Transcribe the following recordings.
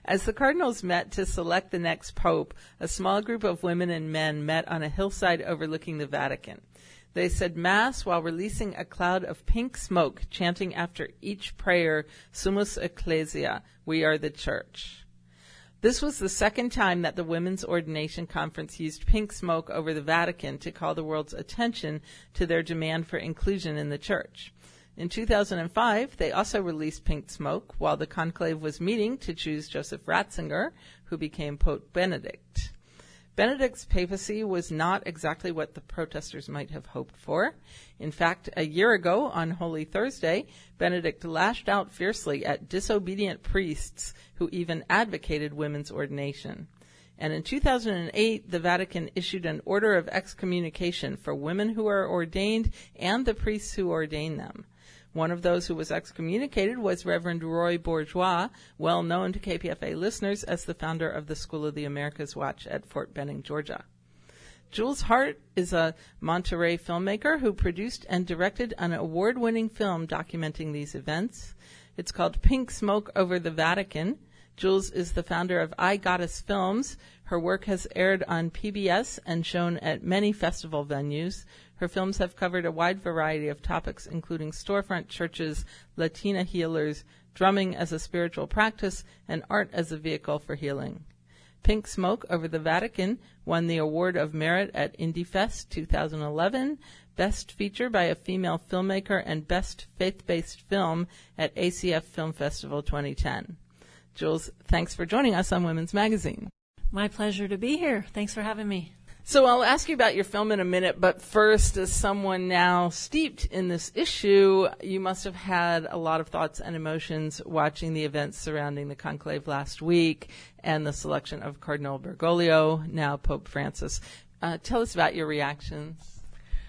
As the cardinals met to select the next pope, a small group of women and men met on a hillside overlooking the Vatican. They said Mass while releasing a cloud of pink smoke, chanting after each prayer, Sumus Ecclesia, we are the Church. This was the second time that the Women's Ordination Conference used pink smoke over the Vatican to call the world's attention to their demand for inclusion in the Church. In 2005, they also released pink smoke while the conclave was meeting to choose Joseph Ratzinger, who became Pope Benedict. Benedict's papacy was not exactly what the protesters might have hoped for. In fact, a year ago, on Holy Thursday, Benedict lashed out fiercely at disobedient priests who even advocated women's ordination. And in 2008, the Vatican issued an order of excommunication for women who are ordained and the priests who ordain them. One of those who was excommunicated was Reverend Roy Bourgeois, well known to KPFA listeners as the founder of the School of the Americas Watch at Fort Benning, Georgia. Jules Hart is a Monterey filmmaker who produced and directed an award-winning film documenting these events. It's called Pink Smoke Over the Vatican. Jules is the founder of I Goddess Films. Her work has aired on PBS and shown at many festival venues. Her films have covered a wide variety of topics, including storefront churches, Latina healers, drumming as a spiritual practice, and art as a vehicle for healing. Pink Smoke Over the Vatican won the Award of Merit at IndieFest 2011, Best Feature by a Female Filmmaker, and Best Faith-Based Film at ACF Film Festival 2010. Jules, thanks for joining us on Women's Magazine. My pleasure to be here. Thanks for having me. So I'll ask you about your film in a minute, but first, as someone now steeped in this issue, you must have had a lot of thoughts and emotions watching the events surrounding the conclave last week and the selection of Cardinal Bergoglio, now Pope Francis. Tell us about your reactions.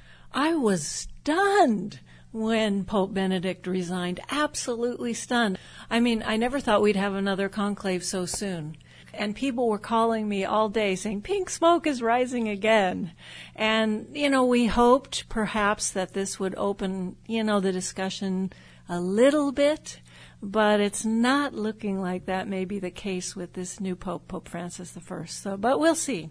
I was stunned when Pope Benedict resigned, absolutely stunned. I mean, I never thought we'd have another conclave so soon. And people were calling me all day saying, pink smoke is rising again. And, we hoped perhaps that this would open, the discussion a little bit, but it's not looking like that may be the case with this new Pope, Pope Francis I. But we'll see.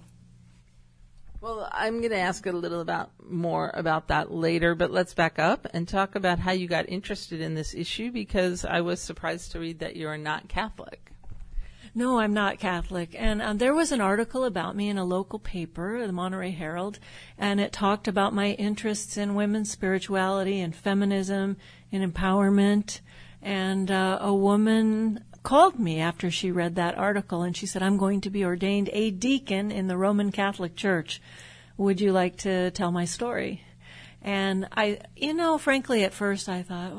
Well, I'm going to ask a little more about that later, but let's back up and talk about how you got interested in this issue, because I was surprised to read that you're not Catholic. No, I'm not Catholic. And there was an article about me in a local paper, the Monterey Herald, and it talked about my interests in women's spirituality and feminism and empowerment. And a woman called me after she read that article, and she said, I'm going to be ordained a deacon in the Roman Catholic Church. Would you like to tell my story? And frankly, at first I thought,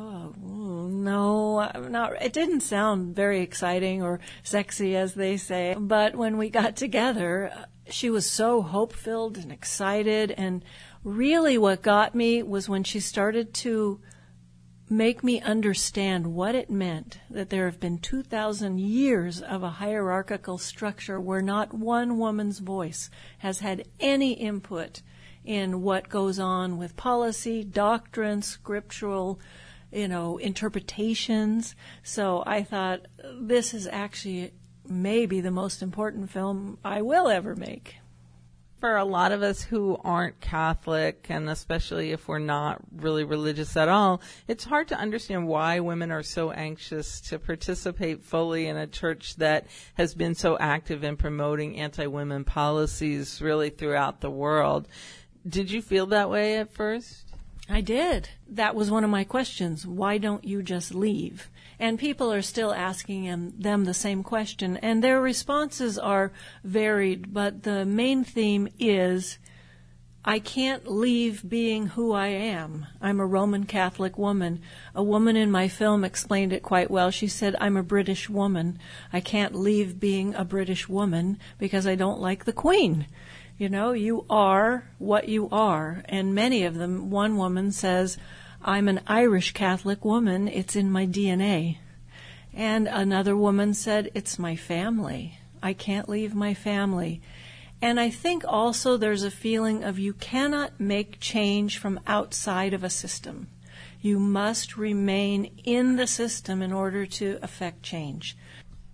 no, not. It didn't sound very exciting or sexy, as they say. But when we got together, she was so hope-filled and excited. And really what got me was when she started to make me understand what it meant that there have been 2,000 years of a hierarchical structure where not one woman's voice has had any input in what goes on with policy, doctrine, scriptural, interpretations. So I thought, this is actually maybe the most important film I will ever make. For a lot of us who aren't Catholic, and especially if we're not really religious at all, it's hard to understand why women are so anxious to participate fully in a church that has been so active in promoting anti-women policies really throughout the world. Did you feel that way at first? I did. That was one of my questions. Why don't you just leave? And people are still asking them the same question, and their responses are varied, but the main theme is, I can't leave being who I am. I'm a Roman Catholic woman. A woman in my film explained it quite well. She said, I'm a British woman. I can't leave being a British woman because I don't like the Queen. You are what you are. And many of them, one woman says, I'm an Irish Catholic woman. It's in my DNA. And another woman said, it's my family. I can't leave my family. And I think also there's a feeling of you cannot make change from outside of a system. You must remain in the system in order to affect change.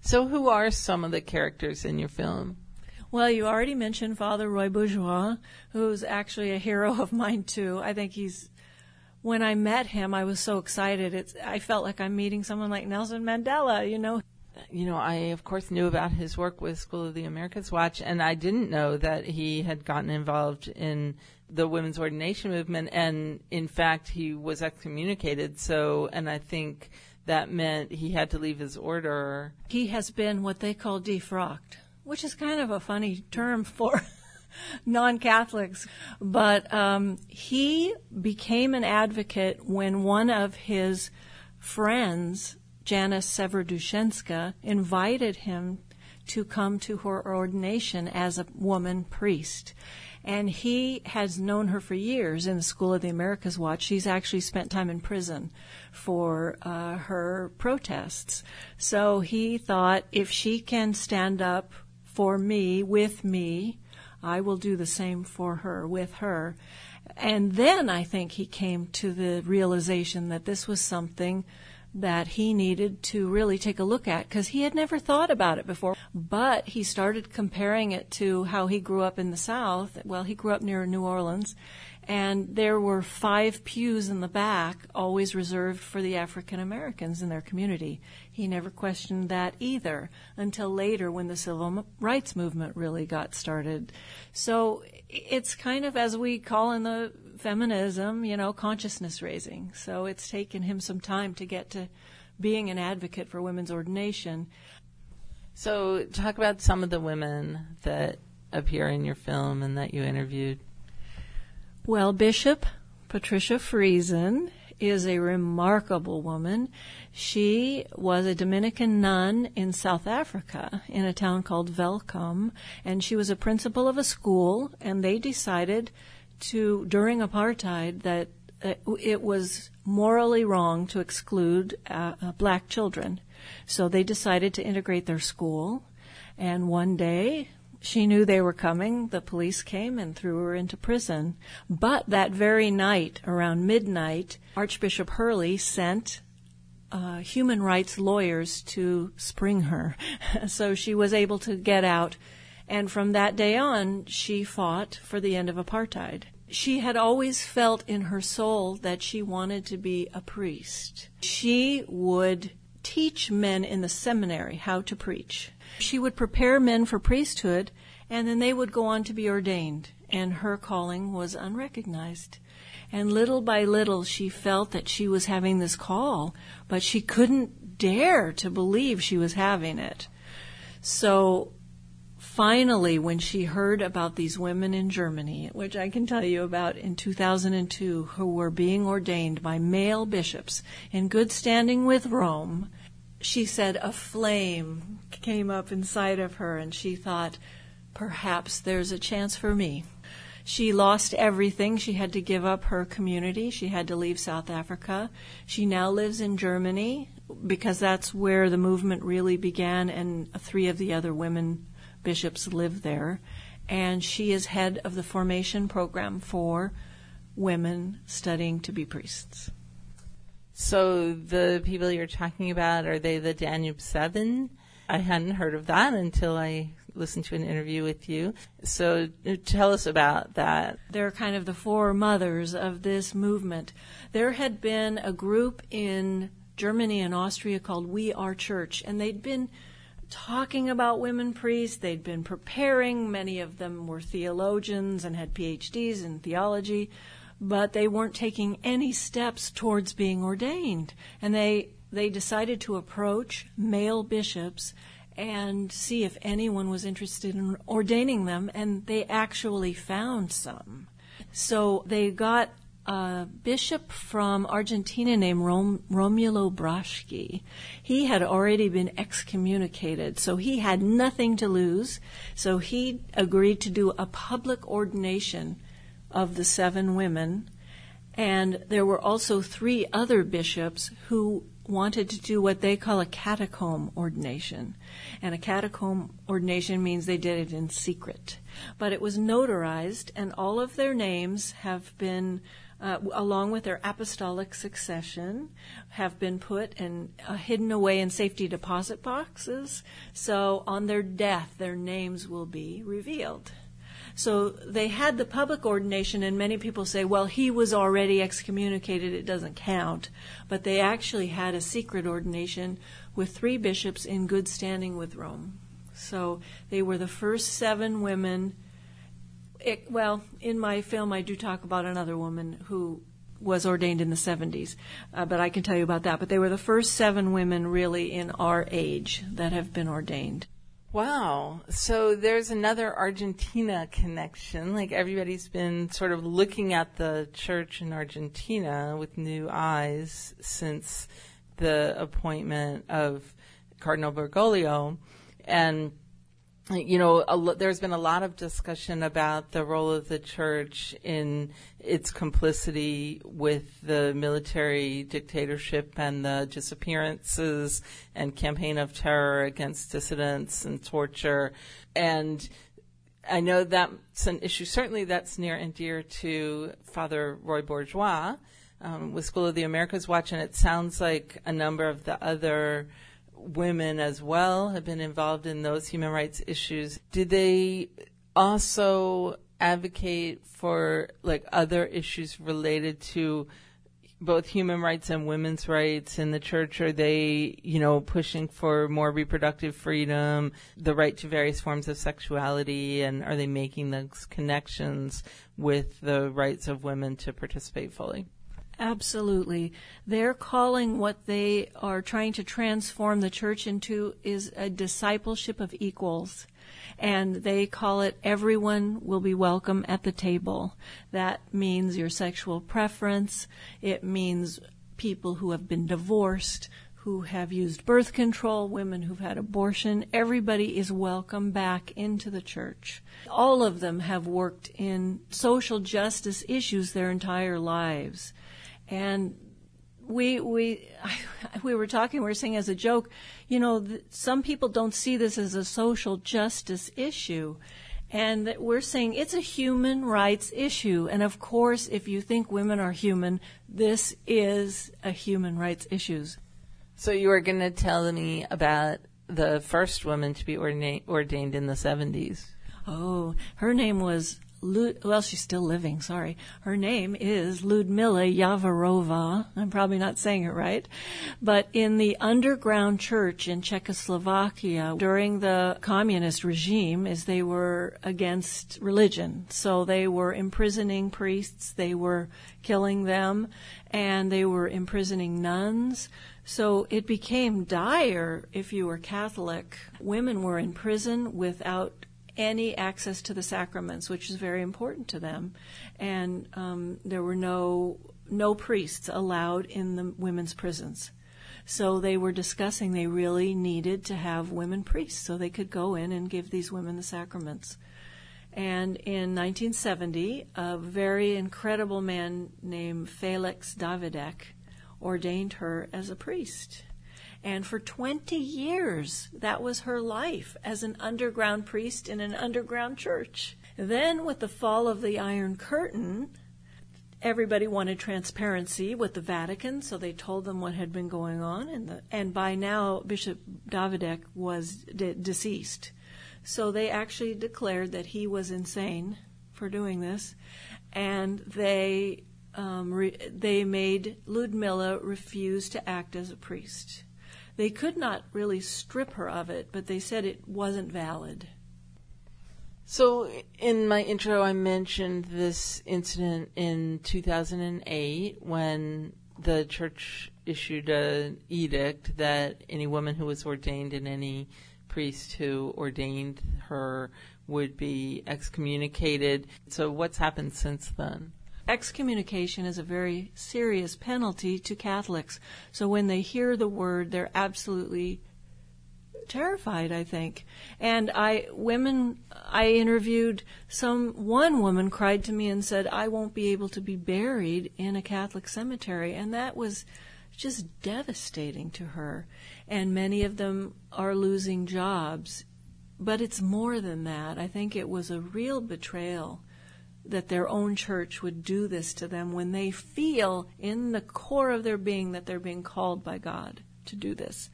So who are some of the characters in your film? Well, you already mentioned Father Roy Bourgeois, who's actually a hero of mine, too. I think when I met him, I was so excited. I felt like I'm meeting someone like Nelson Mandela, you know. I, of course, knew about his work with School of the Americas Watch, and I didn't know that he had gotten involved in the women's ordination movement, and, in fact, he was excommunicated, and I think that meant he had to leave his order. He has been what they call defrocked, which is kind of a funny term for non-Catholics. But he became an advocate when one of his friends, Janice Severodushenska, invited him to come to her ordination as a woman priest. And he has known her for years in the School of the Americas Watch. She's actually spent time in prison for her protests. So he thought, if she can stand up for me, with me, I will do the same for her, with her. And then I think he came to the realization that this was something that he needed to really take a look at, because he had never thought about it before. But he started comparing it to how he grew up in the South. Well, he grew up near New Orleans, and there were 5 pews in the back, always reserved for the African Americans in their community. He never questioned that either until later, when the civil rights movement really got started. So it's kind of, as we call in the feminism, consciousness raising. So it's taken him some time to get to being an advocate for women's ordination. So talk about some of the women that appear in your film and that you interviewed. Well, Bishop Patricia Friesen is a remarkable woman. She was a Dominican nun in South Africa in a town called Welkom, and she was a principal of a school, and they decided during apartheid, that it was morally wrong to exclude black children. So they decided to integrate their school, and one day she knew they were coming. The police came and threw her into prison. But that very night, around midnight, Archbishop Hurley sent human rights lawyers to spring her. So she was able to get out. And from that day on, she fought for the end of apartheid. She had always felt in her soul that she wanted to be a priest. She would teach men in the seminary how to preach. She would prepare men for priesthood, and then they would go on to be ordained, and her calling was unrecognized. And little by little, she felt that she was having this call, but she couldn't dare to believe she was having it. So finally, when she heard about these women in Germany, which I can tell you about in 2002, who were being ordained by male bishops in good standing with Rome, she said a flame came up inside of her, and she thought, perhaps there's a chance for me. She lost everything. She had to give up her community. She had to leave South Africa. She now lives in Germany because that's where the movement really began, and 3 of the other women bishops live there. And she is head of the formation program for women studying to be priests. So the people you're talking about, are they the Danube 7? I hadn't heard of that until I listened to an interview with you. So tell us about that. They're kind of the 4 mothers of this movement. There had been a group in Germany and Austria called We Are Church, and they'd been talking about women priests. They'd been preparing. Many of them were theologians and had PhDs in theology, but they weren't taking any steps towards being ordained. And they decided to approach male bishops and see if anyone was interested in ordaining them, and they actually found some. So they got a bishop from Argentina named Romulo Braschke. He had already been excommunicated, so he had nothing to lose. So he agreed to do a public ordination of the 7 women. And there were also 3 other bishops who wanted to do what they call a catacomb ordination. And a catacomb ordination means they did it in secret. But it was notarized, and all of their names have been along with their apostolic succession, have been put and hidden away in safety deposit boxes. So on their death, their names will be revealed. So they had the public ordination, and many people say, well, he was already excommunicated, it doesn't count. But they actually had a secret ordination with 3 bishops in good standing with Rome. So they were the first 7 women. In my film I do talk about another woman who was ordained in the 70s, but I can tell you about that. But they were the first 7 women really in our age that have been ordained. Wow. So there's another Argentina connection. Like, everybody's been sort of looking at the church in Argentina with new eyes since the appointment of Cardinal Bergoglio. And, you know, there's been a lot of discussion about the role of the church in its complicity with the military dictatorship and the disappearances and campaign of terror against dissidents and torture. And I know that's an issue, certainly that's near and dear to Father Roy Bourgeois with School of the Americas Watch, and it sounds like a number of the other women as well have been involved in those human rights issues. Did they also advocate for like other issues related to both human rights and women's rights in the church? Are they, you know, pushing for more reproductive freedom, the right to various forms of sexuality, and are they making those connections with the rights of women to participate fully? Absolutely. They're calling what they are trying to transform the church into is a discipleship of equals. And they call it everyone will be welcome at the table. That means your sexual preference. It means people who have been divorced, who have used birth control, women who've had abortion. Everybody is welcome back into the church. All of them have worked in social justice issues their entire lives. And we were talking, we were saying as a joke, you know, some people don't see this as a social justice issue. And that we're saying it's a human rights issue. And of course, if you think women are human, this is a human rights issue. So you were going to tell me about the first woman to be ordained in the 70s. Oh, her name was she's still living, sorry. Her name is Ludmila Javorova. I'm probably not saying it right. But in the underground church in Czechoslovakia during the communist regime, is they were against religion. So they were imprisoning priests, they were killing them, and they were imprisoning nuns. So it became dire if you were Catholic. Women were in prison without any access to the sacraments, which is very important to them. And there were no priests allowed in the women's prisons. So they were discussing they really needed to have women priests so they could go in and give these women the sacraments. And in 1970, a very incredible man named Felix Davidek ordained her as a priest. And for 20 years, that was her life as an underground priest in an underground church. Then, with the fall of the Iron Curtain, everybody wanted transparency with the Vatican, so they told them what had been going on. And by now, Bishop Davidek was deceased. So they actually declared that he was insane for doing this, and they made Ludmila refuse to act as a priest. They could not really strip her of it, but they said it wasn't valid. So in my intro, I mentioned this incident in 2008 when the church issued an edict that any woman who was ordained and any priest who ordained her would be excommunicated. So what's happened since then? Excommunication is a very serious penalty to Catholics. So when they hear the word, they're absolutely terrified, I think. And I interviewed one woman cried to me and said, I won't be able to be buried in a Catholic cemetery. And that was just devastating to her. And many of them are losing jobs. But it's more than that. I think it was a real betrayal that their own church would do this to them when they feel in the core of their being that they're being called by God to do this.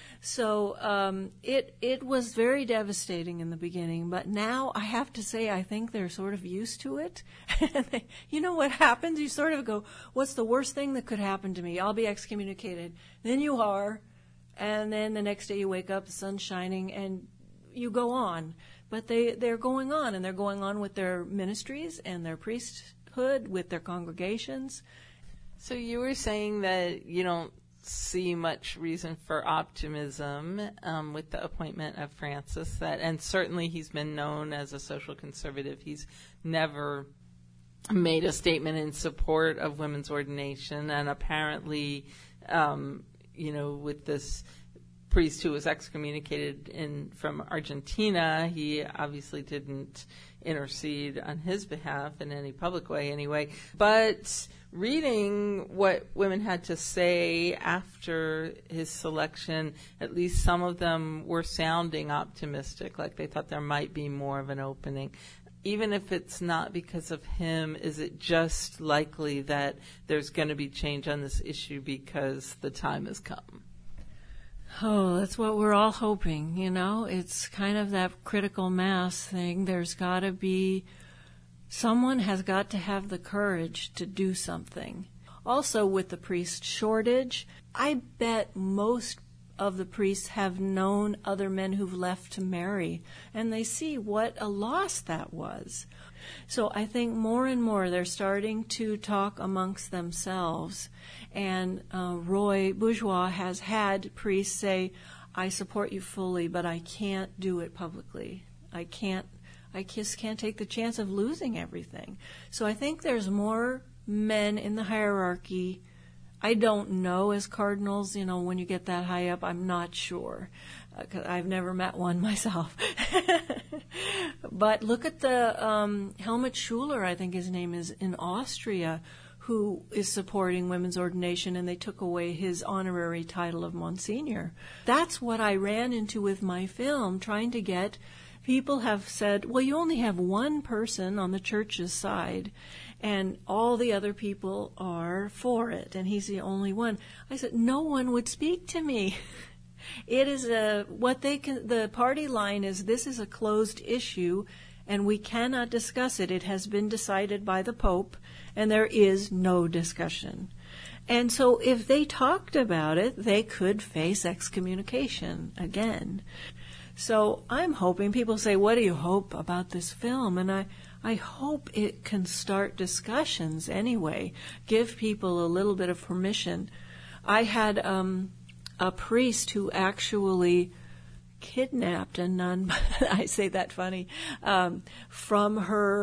So it was very devastating in the beginning, but now I have to say I think they're sort of used to it. You know what happens? You sort of go, what's the worst thing that could happen to me? I'll be excommunicated. Then you are, and then the next day you wake up, the sun's shining, and you go on. But they're going on, and they're going on with their ministries and their priesthood, with their congregations. So you were saying that you don't see much reason for optimism with the appointment of Francis, and certainly he's been known as a social conservative. He's never made a statement in support of women's ordination, and apparently, with this priest who was excommunicated from Argentina, he obviously didn't intercede on his behalf in any public way anyway. But reading what women had to say after his selection, at least some of them were sounding optimistic, like they thought there might be more of an opening. Even if it's not because of him, is it just likely that there's going to be change on this issue because the time has come? Oh, that's what we're all hoping, It's kind of that critical mass thing. There's got to be, someone has got to have the courage to do something. Also, with the priest shortage, I bet most of the priests have known other men who've left to marry, and they see what a loss that was. So I think more and more they're starting to talk amongst themselves. And Roy Bourgeois has had priests say, I support you fully, but I can't do it publicly. I just can't take the chance of losing everything. So I think there's more men in the hierarchy. I don't know as cardinals, when you get that high up, I'm not sure. 'Cause I've never met one myself. But look at the Helmut Schuler, I think his name is, in Austria, who is supporting women's ordination, and they took away his honorary title of Monsignor. That's what I ran into with my film, trying to get, people have said, well, you only have one person on the church's side, and all the other people are for it, and he's the only one. I said, no one would speak to me. It is the party line is, this is a closed issue, and we cannot discuss it. It has been decided by the Pope, and there is no discussion. And so if they talked about it, they could face excommunication again. So I'm hoping, people say, what do you hope about this film? And I hope it can start discussions anyway, give people a little bit of permission. I had a priest who actually kidnapped a nun, I say that funny, from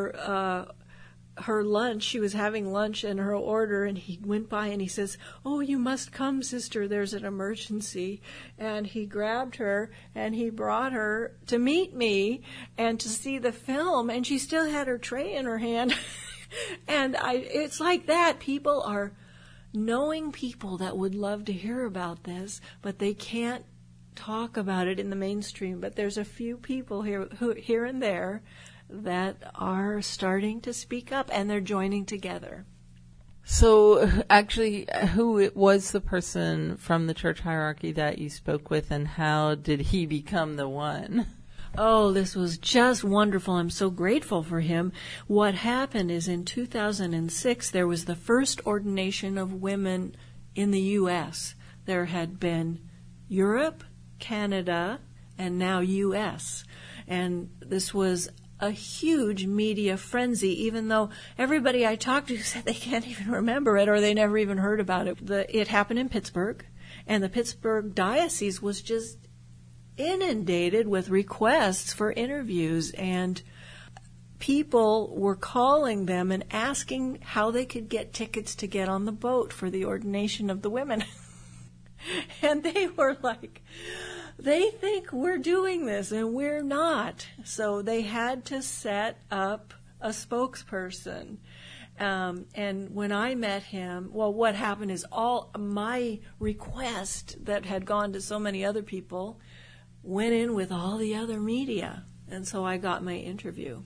her lunch. She was having lunch in her order, and he went by and he says, oh, you must come, sister, there's an emergency. And he grabbed her and he brought her to meet me and to see the film, and she still had her tray in her hand. And it's like that. People are knowing people that would love to hear about this, but they can't talk about it in the mainstream. But there's a few people here and there that are starting to speak up, and they're joining together. So actually, who was the person from the church hierarchy that you spoke with, and how did he become the one? Oh, this was just wonderful. I'm so grateful for him. What happened is, in 2006, there was the first ordination of women in the U.S. There had been Europe, Canada, and now U.S. And this was a huge media frenzy, even though everybody I talked to said they can't even remember it, or they never even heard about it. It happened in Pittsburgh, and the Pittsburgh diocese was just inundated with requests for interviews, and people were calling them and asking how they could get tickets to get on the boat for the ordination of the women. And they were like, they think we're doing this and we're not. So they had to set up a spokesperson. And when I met him, well, what happened is all my request that had gone to so many other people went in with all the other media. And so I got my interview.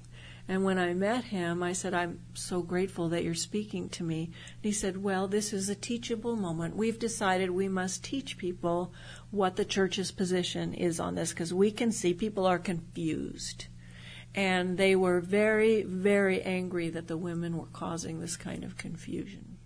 And when I met him, I said, I'm so grateful that you're speaking to me. And he said, well, this is a teachable moment. We've decided we must teach people what the church's position is on this, because we can see people are confused. And they were very, very angry that the women were causing this kind of confusion.